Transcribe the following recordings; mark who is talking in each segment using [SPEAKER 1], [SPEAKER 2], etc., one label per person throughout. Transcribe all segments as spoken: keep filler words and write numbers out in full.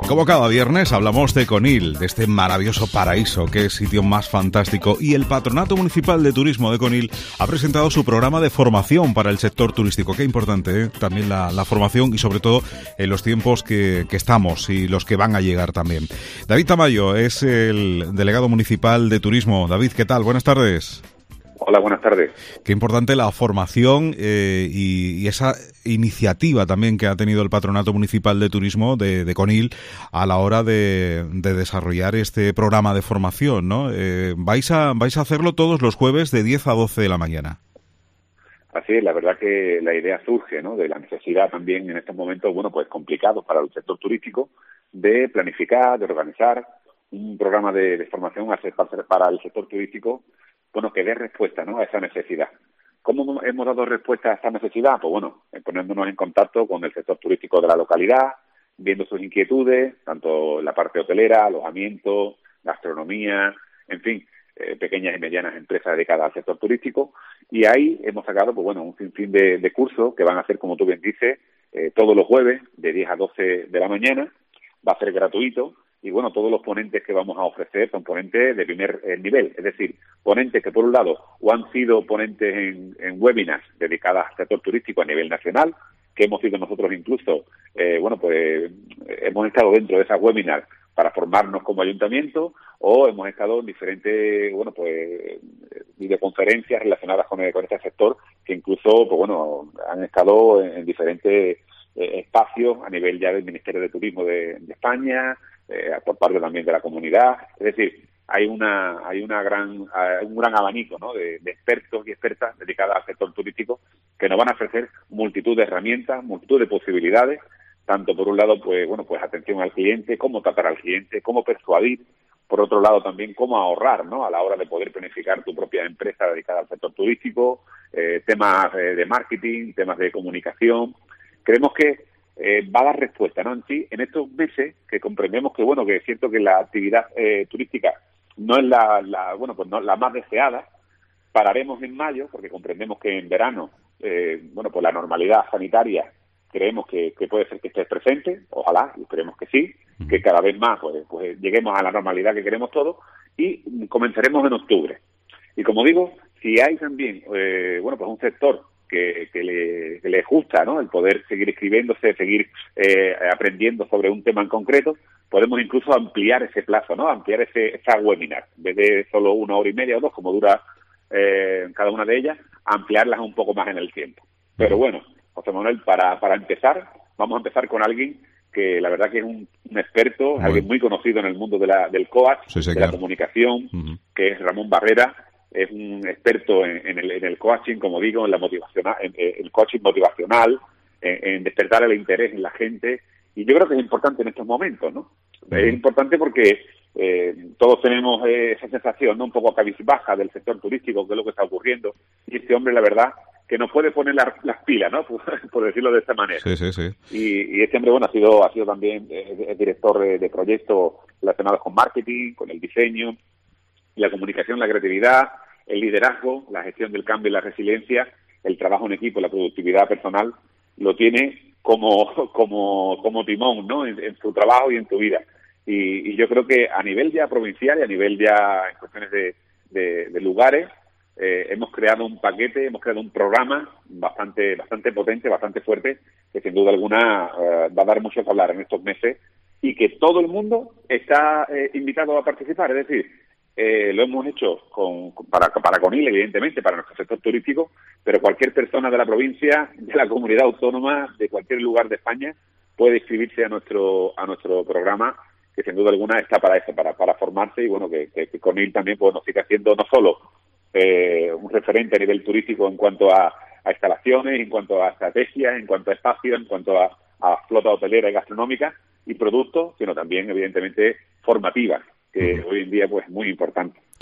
[SPEAKER 1] Como cada viernes hablamos de Conil, de este maravilloso paraíso, que es sitio más fantástico, y el Patronato Municipal de Turismo de Conil ha presentado su programa de formación para el sector turístico. Qué importante, ¿eh? También la, la formación y sobre todo en los tiempos que, que estamos y los que van a llegar también. David Tamayo es el delegado municipal de Turismo. David, ¿qué tal? Buenas tardes.
[SPEAKER 2] Hola, buenas tardes.
[SPEAKER 1] Qué importante la formación eh, y, y esa iniciativa también que ha tenido el Patronato Municipal de Turismo de, de Conil a la hora de, de desarrollar este programa de formación, ¿no? Eh, vais a vais a hacerlo todos los jueves de diez a doce de la mañana.
[SPEAKER 2] Así es, la verdad que la idea surge, ¿no?, de la necesidad también en estos momentos, bueno, pues complicados para el sector turístico, de planificar, de organizar un programa de, de formación para el sector turístico, bueno, que dé respuesta, ¿no?, a esa necesidad. ¿Cómo hemos dado respuesta a esta necesidad? Pues bueno, poniéndonos en contacto con el sector turístico de la localidad, viendo sus inquietudes, tanto la parte hotelera, alojamiento, gastronomía, en fin, eh, pequeñas y medianas empresas dedicadas al sector turístico, y ahí hemos sacado, pues bueno, un sinfín de, de cursos que van a ser, como tú bien dices, eh, todos los jueves, de diez a doce de la mañana, va a ser gratuito. Y bueno, todos los ponentes que vamos a ofrecer son ponentes de primer eh, nivel, es decir, ponentes que por un lado o han sido ponentes en, en webinars dedicadas al sector turístico a nivel nacional, que hemos sido nosotros incluso, eh, bueno, pues hemos estado dentro de esas webinars para formarnos como ayuntamiento, o hemos estado en diferentes, bueno, pues videoconferencias relacionadas con, el, con este sector, que incluso, pues bueno, han estado en, en diferentes eh, espacios a nivel ya del Ministerio de Turismo de, de España, Eh, por parte también de la comunidad. Es decir, hay una hay una gran uh, un gran abanico, ¿no?, de, de expertos y expertas dedicadas al sector turístico que nos van a ofrecer multitud de herramientas, multitud de posibilidades, tanto por un lado, pues bueno, pues atención al cliente, cómo tratar al cliente, cómo persuadir, por otro lado también cómo ahorrar, ¿no?, a la hora de poder planificar tu propia empresa dedicada al sector turístico, eh, temas eh, de marketing, temas de comunicación. Creemos que Eh, va a dar respuesta, ¿no?, en sí, en estos meses que comprendemos que, bueno, que es cierto que la actividad eh, turística no es la, la, bueno, pues no la más deseada. Pararemos en mayo, porque comprendemos que en verano, eh, bueno, pues la normalidad sanitaria creemos que, que puede ser que esté presente, ojalá, y esperemos que sí, que cada vez más, pues, pues lleguemos a la normalidad que queremos todos, y comenzaremos en octubre. Y como digo, si hay también, eh, bueno, pues un sector Que, que, le, que le gusta, ¿no?, el poder seguir escribiéndose, seguir eh, aprendiendo sobre un tema en concreto, podemos incluso ampliar ese plazo, ¿no?, ampliar ese esa webinar, en vez de solo una hora y media o dos, como dura eh, cada una de ellas, ampliarlas un poco más en el tiempo. Pero bueno, José Manuel, para, para empezar, vamos a empezar con alguien que la verdad que es un, un experto, bueno, alguien muy conocido en el mundo de la, del coach, sí, de la comunicación, uh-huh. que es Ramón Barrera. Es un experto en, en, el, en el coaching, como digo, en la motivacional, en, en el coaching motivacional, en, en despertar el interés en la gente. Y yo creo que es importante en estos momentos, ¿no? Uh-huh. Es importante porque eh, todos tenemos eh, esa sensación, ¿no?, un poco cabizbaja del sector turístico, que es lo que está ocurriendo. Y este hombre, la verdad, que nos puede poner la, las pilas, ¿no?, por, por decirlo de esta manera.
[SPEAKER 1] Sí, sí, sí.
[SPEAKER 2] Y, y este hombre, bueno, ha sido, ha sido también eh, director de, de proyectos relacionados con marketing, con el diseño, la comunicación, la creatividad, el liderazgo, la gestión del cambio y la resiliencia, el trabajo en equipo, la productividad personal, lo tiene como como como timón, ¿no?, en, en su trabajo y en su vida. Y, y yo creo que a nivel ya provincial y a nivel ya en cuestiones de, de, de lugares, eh, hemos creado un paquete, hemos creado un programa bastante bastante potente, bastante fuerte, que sin duda alguna eh, va a dar mucho que hablar en estos meses, y que todo el mundo está eh, invitado a participar. Es decir, Eh, lo hemos hecho con, para, para Conil, evidentemente, para nuestro sector turístico, pero cualquier persona de la provincia, de la comunidad autónoma, de cualquier lugar de España, puede inscribirse a nuestro a nuestro programa, que sin duda alguna está para eso, para, para formarse, y bueno, que, que, que Conil también, pues, nos siga siendo no solo eh, un referente a nivel turístico en cuanto a, a instalaciones, en cuanto a estrategias, en cuanto a espacios, en cuanto a, a flota hotelera y gastronómica y productos, sino también, evidentemente, formativas, que uh-huh. hoy en día pues es muy importante.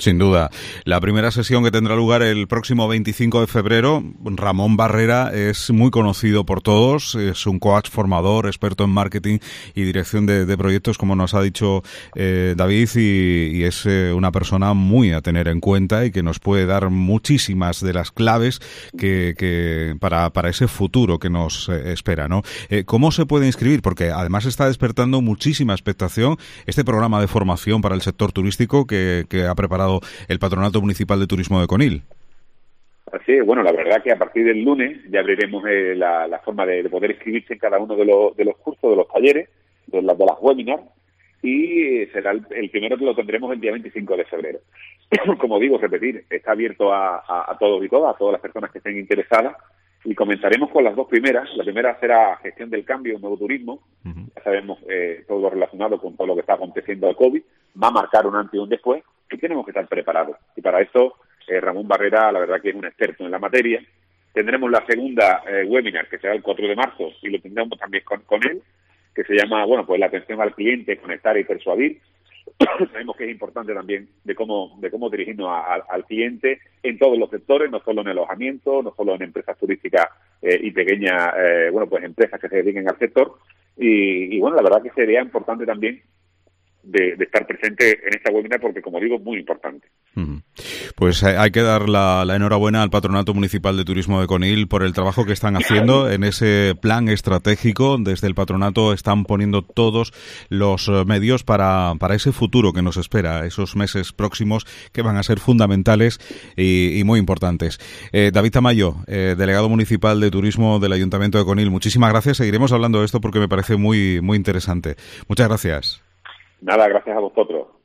[SPEAKER 1] Sin duda. La primera sesión que tendrá lugar el próximo veinticinco de febrero, Ramón Barrera es muy conocido por todos, es un coach formador, experto en marketing y dirección de, de proyectos, como nos ha dicho eh, David, y, y es eh, una persona muy a tener en cuenta y que nos puede dar muchísimas de las claves que, que para, para ese futuro que nos eh, espera, ¿no? Eh, ¿Cómo se puede inscribir? Porque además está despertando muchísima expectación este programa de formación para el sector turístico que, que ha preparado el Patronato Municipal de Turismo de Conil.
[SPEAKER 2] Así es, bueno, la verdad que a partir del lunes ya abriremos eh, la, la forma de, de poder inscribirse en cada uno de los, de los cursos, de los talleres, de las, de las webinars, y será el, el primero que lo tendremos el día veinticinco de febrero. Como digo, repetir, está abierto a, a, a todos y todas, a todas las personas que estén interesadas, y comenzaremos con las dos primeras. La primera será gestión del cambio, un nuevo turismo. Uh-huh. Ya sabemos eh, todo lo relacionado con todo lo que está aconteciendo al COVID, va a marcar un antes y un después, y tenemos que estar preparados. Y para eso, eh, Ramón Barrera, la verdad que es un experto en la materia. Tendremos la segunda eh, webinar, que será el cuatro de marzo, y lo tendremos también con, con él, que se llama, bueno, pues la atención al cliente, conectar y persuadir. Sabemos que es importante también de cómo de cómo dirigirnos a, a, al cliente en todos los sectores, no solo en alojamiento, no solo en empresas turísticas eh, y pequeñas, eh, bueno, pues empresas que se dediquen al sector. Y, y bueno, la verdad que sería importante también De, de estar presente en esta webinar porque, como digo, es muy importante.
[SPEAKER 1] Pues hay que dar la, la enhorabuena al Patronato Municipal de Turismo de Conil por el trabajo que están haciendo en ese plan estratégico. Desde el Patronato están poniendo todos los medios para, para ese futuro que nos espera, esos meses próximos que van a ser fundamentales y, y muy importantes. Eh, David Tamayo, eh, delegado municipal de Turismo del Ayuntamiento de Conil, muchísimas gracias. Seguiremos hablando de esto porque me parece muy, muy interesante. Muchas gracias.
[SPEAKER 2] Nada, gracias a vosotros.